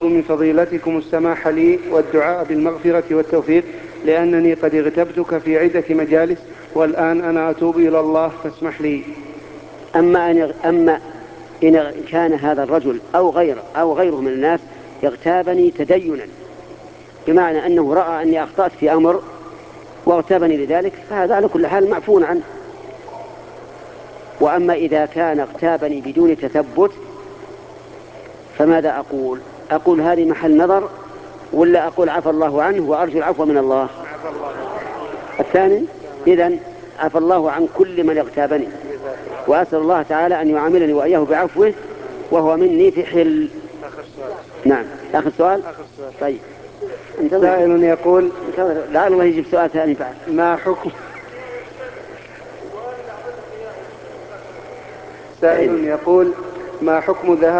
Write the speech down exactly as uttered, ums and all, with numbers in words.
من فضيلتكم السماح لي والدعاء بالمغفرة والتوفيق، لأنني قد اغتبتك في عدة مجالس، والآن أنا أتوب إلى الله فاسمح لي. أما أن أما إن كان هذا الرجل أو غيره أو غيره من الناس يغتابني تدينا، بمعنى أنه رأى أني أخطأت في أمر واغتابني لذلك، فهذا على كل حال معفو عنه. وأما إذا كان اغتابني بدون تثبت فماذا أقول؟ أقول هذه محل نظر، ولا أقول عفى الله عنه وأرجو العفو من الله؟ الثاني. إذن عفى الله عن كل من اغتابني، وأسأل الله تعالى أن يعاملني وإياه بعفوه وهو مني في حل. نعم. آخر سؤال. طيب. سائل يقول لعل الله يجيب سؤال ثاني بعد. ما حكم سائل يقول ما حكم ذهاب